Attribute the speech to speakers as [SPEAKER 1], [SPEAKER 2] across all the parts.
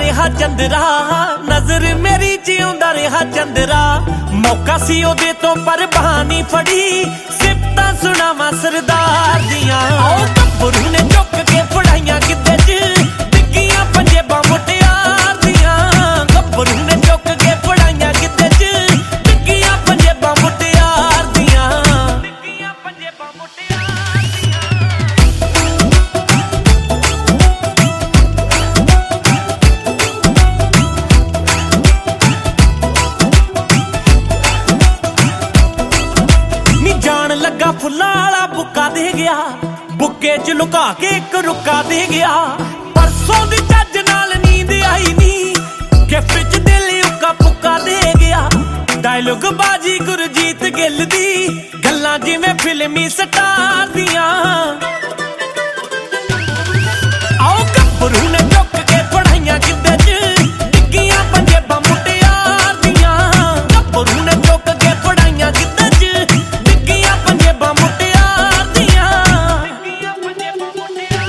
[SPEAKER 1] ਰਿਹਾ ਚੰਦਰਾ, ਨਜ਼ਰ ਮੇਰੀ ਜਿਉਂਦਾ ਰਿਹਾ ਚੰਦਰਾ। ਮੌਕਾ ਸੀ ਉਹਦੇ ਤੋਂ ਪਰ ਬਹਾਨੀ ਫੜੀ, ਸਿਫਤਾਂ ਸੁਣਾਵਾਂ ਸਰਦਾਰ ਦੀਆਂ। ਉਹ ਗੱਭਰੂ ਨੇ ਚੁੱਕ ਕੇ ਫੜਾਈਆਂ ਗਿੱਧੇ 'ਚ, ਡਿੱਗੀਆਂ ਪੰਜੇਬਾਂ ਮੁਟਿਆਰ ਦੀਆਂ। ਗੱਭਰੂ ਨੇ ਚੁੱਕ ਕੇ ਫੜਾਈਆਂ ਗਿੱਧੇ 'ਚ, ਡਿੱਗੀਆਂ ਪੰਜੇਬਾਂ ਮੁਟਿਆਰ ਦੀਆਂ। ਡਿੱਗੀਆਂ ਪੰਜੇਬਾਂ ਮੁਟਿਆਰ ਲੱਗਾ ਫੁੱਲਾਂ ਵਾਲਾ ਬੁੱਕਾ ਦੇ ਗਿਆ, ਬੁੱਕੇ 'ਚ ਲੁਕਾ ਕੇ ਇੱਕ ਰੁੱਕਾ ਦੇ ਗਿਆ। ਪਰਸੋਂ ਦੀ ਚੱਜ ਨਾਲ ਨੀਂਦ ਆਈ ਨੀ, ਗਿਫਟ 'ਚ ਦਿਲ ਉੱਕਾ ਪੁੱਕਾ ਦੇ ਗਿਆ। ਡਾਇਲੋਗ ਬਾਜੀ ਗੁਰਜੀਤ ਗਿੱਲ ਦੀ, ਗੱਲਾਂ ਜਿਵੇਂ ਫਿਲਮੀ ਸਟਾਰ ਦੀਆਂ। ਆਓ ਗੱਭਰੂ ਨੇ ਚੁੱਕ ਕੇ ਫੜਾਈਆਂ ਗਿੱਧੇ 'ਚ, ਡਿੱਗੀਆਂ ਪੰਜੇਬਾਂ ਮੁਟਿਆਰ ਦੀਆਂ। ਗੱਭਰੂ ਨੇ ਚੁੱਕ ਕੇ ਫੜਾਈਆਂ ਗਿੱਧੇ 'ਚ, ਡਿੱਗੀਆਂ ਪੰਜੇਬਾਂ ਮੁਟਿਆਰ ਦੀਆਂ। ਡਿੱਗੀਆਂ ਪੰਜੇਬਾਂ ਮੁਟਿਆਰ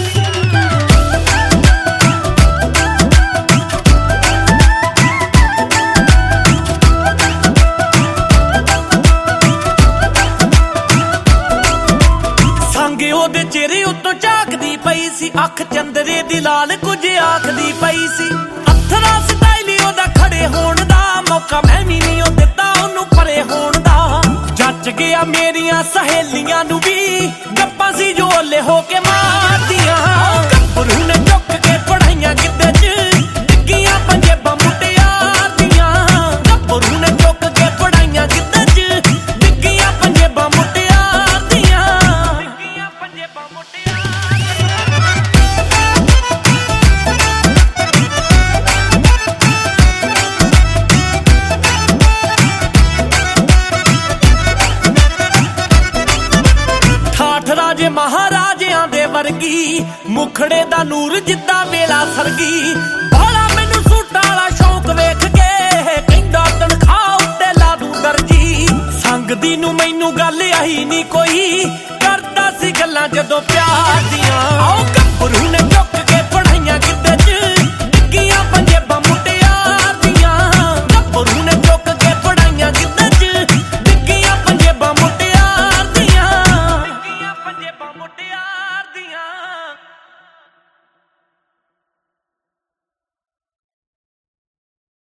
[SPEAKER 1] ਸੰਗ ਉਹਦੇ ਚਿਹਰੇ ਉੱਤੋਂ ਝਾਕਦੀ ਪਈ ਸੀ, ਅੱਖ ਚੰਦਰੇ ਦੀ ਲਾਲ ਕੁਝ ਆਖਦੀ ਪਈ ਸੀ। ਅਥਰਾ ਸਟਾਈਲ ਉਹਦਾ ਖੜੇ ਹੋਣ ਦਾ, ਮੌਕਾ ਮੈਂ ਵੀ ਨਹੀਂ ਉਹ ਦਿੱਤਾ ਉਹਨੂੰ ਪਰੇ ਹੋਣ ਦਾ। ਜੱਜ ਗਿਆ ਮੇਰੀਆਂ ਸਹੇਲੀਆਂ ਨੂੰ ਵੀ, ਗੱਪਾਂ ਸੀ ਜੋ ਓਲੇ ਹੋ ਕੇ ਮਾਰਦੀਆਂ। ਗੱਭਰੂ ਨੇ ਚੁੱਕ ਕੇ ਫੜਾਈਆਂ ਗਿੱਧੇ 'ਚ, ਡਿੱਗੀਆਂ ਪੰਜੇਬਾਂ ਮੁਟਿਆਰ ਦੀਆਂ। ਗੱਭਰੂ ਨੇ ਚੁੱਕ ਕੇ ਫੜਾਈਆਂ ਗਿੱਧੇ 'ਚ, ਡਿੱਗੀਆਂ ਪੰਜੇਬਾਂ ਮੁਟਿਆਰ ਦੀਆਂ। ਡਿੱਗੀਆਂ ਪੰਜੇਬਾਂ ਮੁਟਿਆਰ ਰਾਜੇ ਮਹਾਰਾਜਿਆਂ ਦੇ ਵਰਗੀ, ਮੁਖੜੇ ਦਾ ਨੂਰ ਜਿੱਦਾਂ ਵੇਲਾ ਸਰਗੀ। ਬਾਲਾ ਮੈਨੂੰ ਸੂਟਾਂ ਵਾਲਾ ਸ਼ੌਂਕ ਵੇਖ ਕੇ, ਕਹਿੰਦਾ ਤਨਖਾਹ ਉੱਤੇ ਲਾ ਦੂੰ ਦਰਜੀ। ਸੰਗਦੀ ਨੂੰ ਮੈਨੂੰ ਗੱਲ ਆਈ ਨਹੀਂ ਕੋਈ, ਕਰਦਾ ਸੀ ਗੱਲਾਂ ਜਦੋਂ ਪਿਆਰ ਦੀਆਂ। ਆਓ ਗੱਭਰੂ ਨੇ ਚੁੱਕ